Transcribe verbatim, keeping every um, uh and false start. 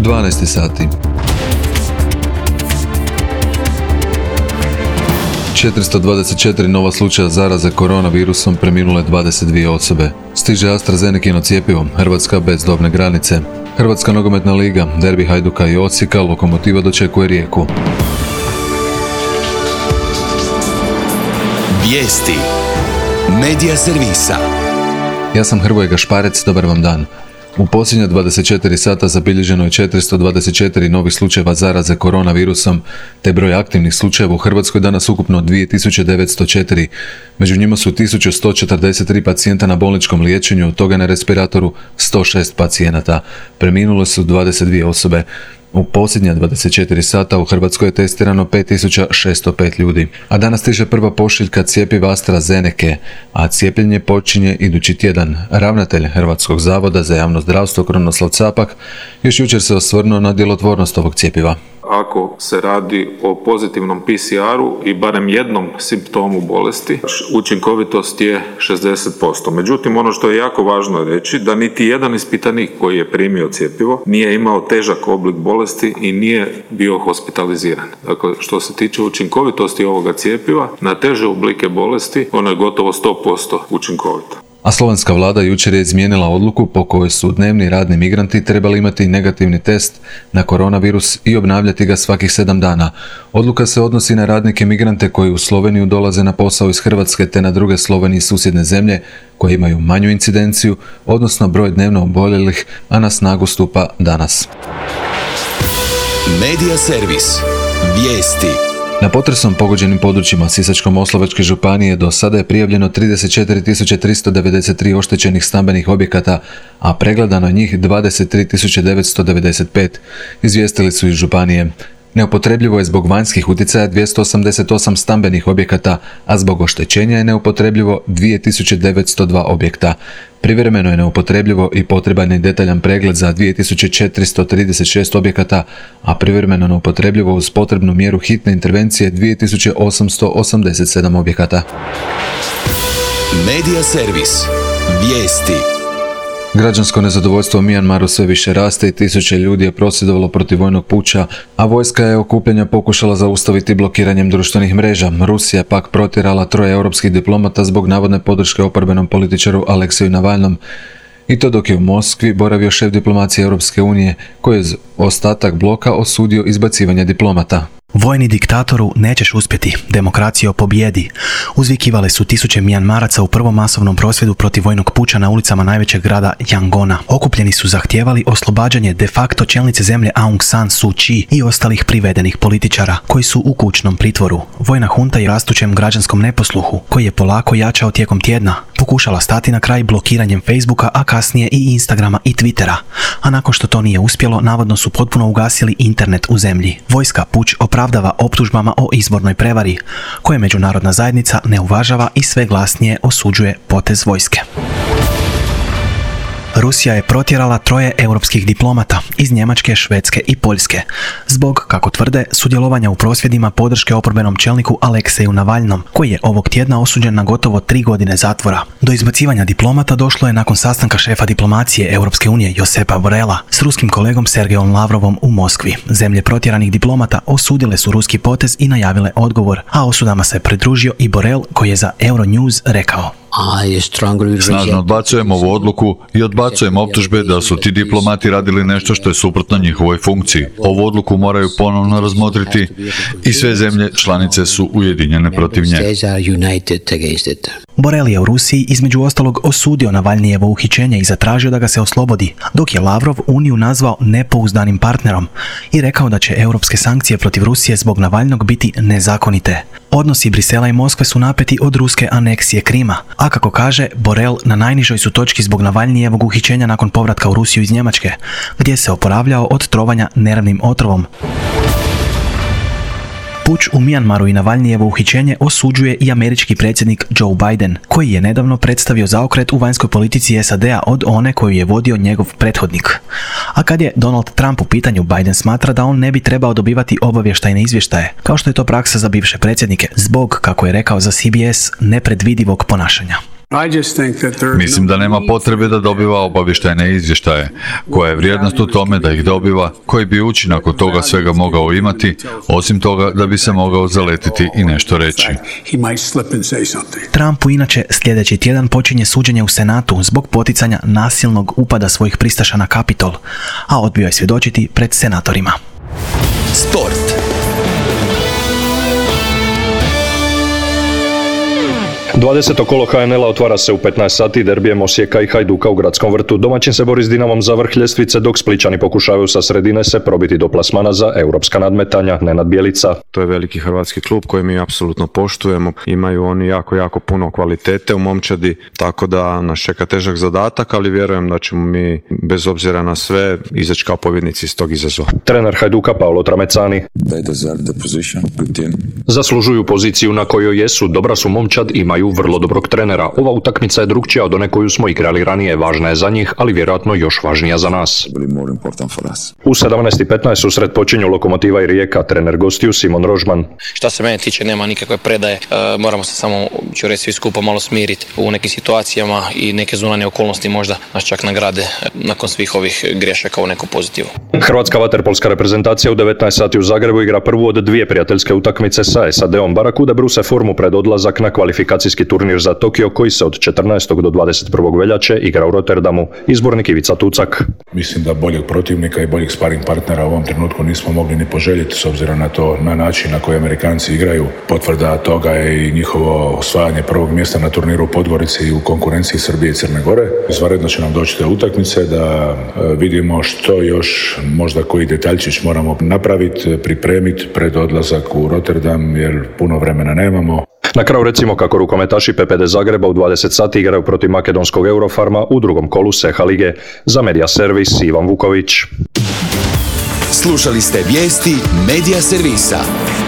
dvanaest sati. četiristo dvadeset četiri nova slučaja zaraze koronavirusom, preminule dvadeset dvije osobe. Stiže AstraZenecino cjepivo, Hrvatska bez dobne granice. Hrvatska nogometna liga, derbi Hajduka i Osijeka, Lokomotiva dočekuje Rijeku. Vijesti Medija servisa. Ja sam Hrvoje Gašparec, dobar vam dan. U posljednja dvadeset četiri sata zabilježeno je četiristo dvadeset četiri novih slučajeva zaraze koronavirusom, te broj aktivnih slučajeva u Hrvatskoj danas ukupno dvije tisuće devetsto četiri. Među njima su tisuću sto četrdeset tri pacijenta na bolničkom liječenju, od toga na respiratoru sto šest pacijenata. Preminule su dvadeset dvije osobe. U posljednja dvadeset četiri sata u Hrvatskoj je testirano pet tisuća šesto pet ljudi. A danas stiže prva pošiljka cjepiva AstraZenece, a cijepljenje počinje idući tjedan. Ravnatelj Hrvatskog zavoda za javno zdravstvo Krunoslav Capak još jučer se osvrnuo na djelotvornost ovog cjepiva. Ako se radi o pozitivnom P C R-u i barem jednom simptomu bolesti, učinkovitost je šezdeset posto. Međutim, ono što je jako važno reći, da niti jedan ispitanik koji je primio cjepivo nije imao težak oblik bolesti i nije bio hospitaliziran. Dakle, što se tiče učinkovitosti ovoga cjepiva, na teže oblike bolesti ono je gotovo sto posto učinkovito. A slovenska vlada jučer je izmijenila odluku po kojoj su dnevni radni migranti trebali imati negativni test na koronavirus i obnavljati ga svakih sedam dana. Odluka se odnosi na radnike migrante koji u Sloveniju dolaze na posao iz Hrvatske te na druge Sloveniji susjedne zemlje koje imaju manju incidenciju, odnosno broj dnevno oboljelih, a na snagu stupa danas. Medija servis. Vijesti. Na potresom pogođenim područjima Sisačko-moslavačke županije do sada je prijavljeno trideset četiri tisuće tristo devedeset tri oštećenih stambenih objekata, a pregledano je njih dvadeset tri tisuće devetsto devedeset pet, izvijestili su iz županije. Neupotrebljivo je zbog vanjskih utjecaja dvjesto osamdeset osam stambenih objekata, a zbog oštećenja je neupotrebljivo dvije tisuće devetsto dva objekta. Privremeno je neupotrebljivo i potreban je detaljan pregled za dvije tisuće četiristo trideset šest objekata, a privremeno neupotrebljivo uz potrebnu mjeru hitne intervencije dvije tisuće osamsto osamdeset sedam objekata. Medija servis. Vijesti. Građansko nezadovoljstvo u Mijanmaru sve više raste i tisuće ljudi je prosvjedovalo protiv vojnog puča, a vojska je okupljanja pokušala zaustaviti blokiranjem društvenih mreža. Rusija je pak protjerala troje europskih diplomata zbog navodne podrške oporbenom političaru Alekseju Navalnom. I to dok je u Moskvi boravio šef diplomacije Europske unije, koji je ostatak bloka osudio izbacivanje diplomata. Vojni diktatoru, nećeš uspjeti, demokracija pobjedi. Uzvikivale su tisuće Mijanmaraca u prvom masovnom prosvjedu protiv vojnog puča na ulicama najvećeg grada Yangona. Okupljeni su zahtijevali oslobađanje de facto čelnice zemlje Aung San Suu Kyi i ostalih privedenih političara, koji su u kućnom pritvoru. Vojna hunta je rastućem građanskom neposluhu, koji je polako jačao tijekom tjedna, pokušala stati na kraj blokiranjem Facebooka, a kasnije i Instagrama i Twittera. A nakon što to nije uspjelo, navodno su potpuno ugasili internet u zemlji. Vojska puč opravdava optužbama o izbornoj prevari, koje međunarodna zajednica ne uvažava i sve glasnije osuđuje potez vojske. Rusija je protjerala troje europskih diplomata iz Njemačke, Švedske i Poljske zbog, kako tvrde, sudjelovanja u prosvjedima podrške oporbenom čelniku Alekseju Navalnom, koji je ovog tjedna osuđen na gotovo tri godine zatvora. Do izbacivanja diplomata došlo je nakon sastanka šefa diplomacije Europske unije Josepa Borrella s ruskim kolegom Sergejom Lavrovom u Moskvi. Zemlje protjeranih diplomata osudile su ruski potez i najavile odgovor, a osudama se pridružio i Borrell, koji je za Euronews rekao: Snažno odbacujem ovu odluku i odbacujem optužbe da su ti diplomati radili nešto što je suprotno njihovoj funkciji. Ovu odluku moraju ponovno razmotriti i sve zemlje članice su ujedinjene protiv nje. Borrell je u Rusiji između ostalog osudio Navalnijevo uhićenje i zatražio da ga se oslobodi, dok je Lavrov Uniju nazvao nepouzdanim partnerom i rekao da će europske sankcije protiv Rusije zbog Navalnog biti nezakonite. Odnosi Brisela i Moskve su napeti od ruske aneksije Krima, a kako kaže, Borrell na najnižoj su točki zbog Navalnijevog uhićenja nakon povratka u Rusiju iz Njemačke, gdje se oporavljao od trovanja nervnim otrovom. Puč u Mijanmaru i Navalnijevo uhićenje osuđuje i američki predsjednik Joe Biden, koji je nedavno predstavio zaokret u vanjskoj politici S A D-a od one koju je vodio njegov prethodnik. A kad je Donald Trump u pitanju, Biden smatra da on ne bi trebao dobivati obavještajne izvještaje, kao što je to praksa za bivše predsjednike, zbog, kako je rekao za C B S, nepredvidivog ponašanja. Mislim da nema potrebe da dobiva obavještajne izvještaje. Koja je vrijednost u tome da ih dobiva, koji bi učinak od toga svega mogao imati, osim toga da bi se mogao zaletiti i nešto reći. Trumpu inače sljedeći tjedan počinje suđenje u Senatu zbog poticanja nasilnog upada svojih pristaša na Kapitol, a odbio je svjedočiti pred senatorima. Sport. dvadeseto kolo ha en el-a otvara se u petnaest sati derbijem Osijeka i Hajduka u Gradskom vrtu. Domaćin se bori s Dinamom za vrh ljestvice, dok Splićani pokušavaju sa sredine se probiti do plasmana za europska nadmetanja. Nenad Bjelica. To je veliki hrvatski klub koji mi apsolutno poštujemo. Imaju oni jako, jako puno kvalitete u momčadi, tako da nas čeka težak zadatak, ali vjerujem da ćemo mi, bez obzira na sve, izaći kao pobjednici iz tog izazova. Trener Hajduka Paolo Tramecani. Zaslužuju poziciju na kojoj jesu, dobra su momčad, imaju vrlo dobrog trenera. Ova utakmica je drukčija od one koju smo igrali ranije, važna je za njih, ali vjerojatno još važnija za nas. U sedamnaest i petnaest susret počinju Lokomotiva i Rijeka, trener gostiju Simon Rožman. Šta se mene tiče, nema nikakve predaje, e, moramo se samo, ću reći, svi skupa malo smiriti u nekim situacijama i neke zunanje okolnosti možda nas čak nagrade nakon svih ovih grešaka u neku pozitivu. Hrvatska vaterpolska reprezentacija u devetnaest sati u Zagrebu igra prvu od dvije prijateljske utakmice sa es a de-om. Barakuda bruse formu pred odlazak na kvalifikacijski turnir za Tokio koji se od četrnaestog do dvadeset prvog veljače igra u Rotterdamu. Izbornik Ivica Tucak. Mislim da boljeg protivnika i boljeg sparing partnera u ovom trenutku nismo mogli ni poželjeti s obzirom na to, na način na koji Amerikanci igraju. Potvrda toga je i njihovo osvajanje prvog mjesta na turniru u Podgorici i u konkurenciji Srbije i Crne Gore. Izvanredno će nam doći te utakmice da vidimo što još možda koji detaljčić moramo napraviti, pripremiti pred odlazak u Rotterdam jer puno vremena nemamo. Na kraju recimo kako rukometaši pe pe de Zagreba u dvadeset sati igraju protiv makedonskog Eurofarma u drugom kolu Seha lige. Za Media Servis Ivan Vuković. Slušali ste vijesti Media Servisa.